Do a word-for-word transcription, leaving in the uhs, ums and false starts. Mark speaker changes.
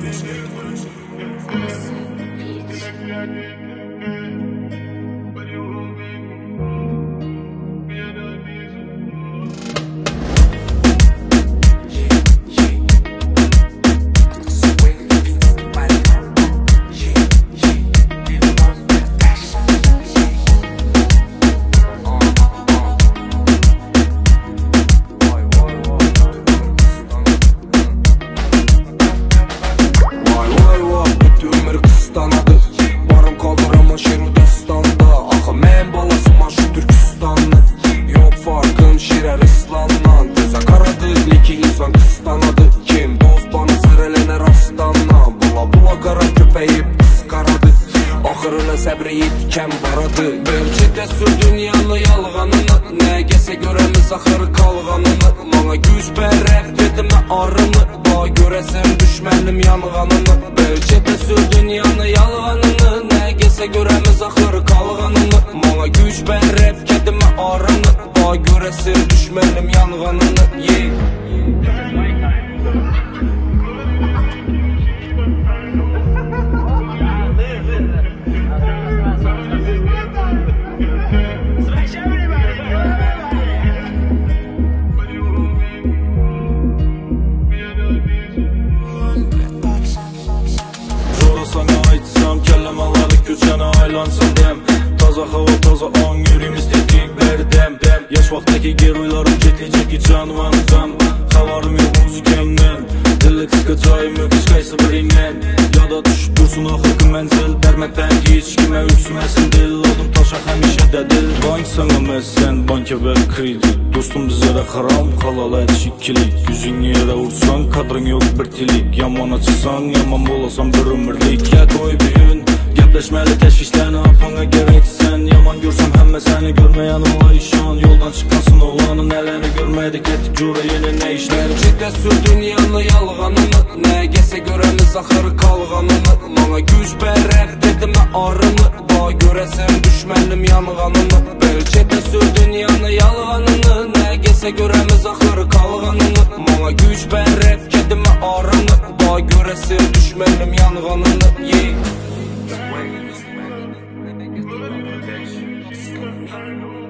Speaker 1: Səbri itkən baradı. Bölgədə sür dünyanı yalğanını, nəgəsə görəmiz axır qalğanını. Mana güc bərəb dedimə arını, bax görəsən düşmənim yanğanını. Bölgədə sür dünyanı yalğanını, nəgəsə görəmiz axır qalğanını. Mana güc bərəb dedimə arını, bax görəsən düşmənim yanğanını. Yeah.
Speaker 2: Aylansın dem, taza hava, taza on, yürüyüm istedik berdem. Yaş vaxtdaki geroylarım ketəcək ki canvandan. Xavarım yox müzikəmdən, dillə qısqacayım yox heç qaysı birindən. Yada düşüb dursun axır ki mənzil, dərmətdən ki heç kimə üksüməsin dil. Adım taşaq həmişə dədil, bank sana məsən, banka ver kredit. Dostum bizlərə xaram, xalala ət şikilik. Yüzün yerə vursan, kadrın yox bir tilik. Yaman açısan, yaman bolasan bir ömürlik. Ya qoy büyün Gəpləşməli təşvişlərini apana gərəksən. Yaman görsəm həmmə səni görməyən ola işan. Yoldan çıxansın oğlanın ələni görmədik etdik cura yeni nə işlər.
Speaker 1: Bölgədə sür dünyanı yalğanını, nəgəsə görəmiz axır qalğanını. Mana güc bərəb dedimə arını, bax görəsən düşmənim yanğanını. Bölgədə sür dünyanı yalğanını, nəgəsə görəmiz axır qalğanını. Mana güc bərəb dedimə arını, bax görəsən düşmənim yanğanını. Yeah.